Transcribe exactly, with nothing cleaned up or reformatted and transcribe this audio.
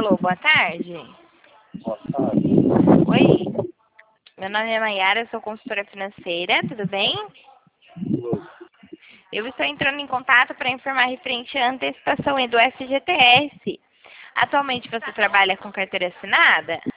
Alô, boa tarde. Boa tarde. Oi, meu nome é Mayara, eu sou consultora financeira, tudo bem? Oi. Eu estou entrando em contato para informar referente à antecipação do F G T S. Atualmente você trabalha com carteira assinada?